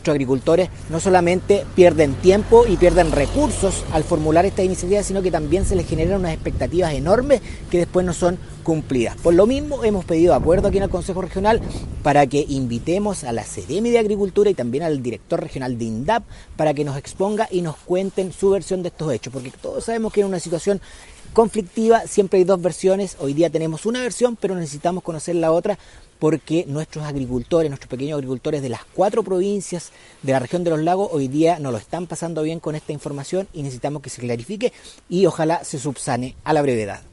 Nuestros agricultores no solamente pierden tiempo y pierden recursos al formular esta iniciativa, sino que también se les generan unas expectativas enormes que después no son cumplidas. Por lo mismo, hemos pedido acuerdo aquí en el Consejo Regional para que invitemos a la Seremi de Agricultura y también al director regional de INDAP para que nos exponga y nos cuenten su versión de estos hechos, porque todos sabemos que en una situación conflictiva siempre hay dos versiones. Hoy día tenemos una versión, pero necesitamos conocer la otra, porque nuestros agricultores, nuestros pequeños agricultores de las 4 provincias de la región de los lagos hoy día no lo están pasando bien con esta información y necesitamos que se clarifique y ojalá se subsane a la brevedad.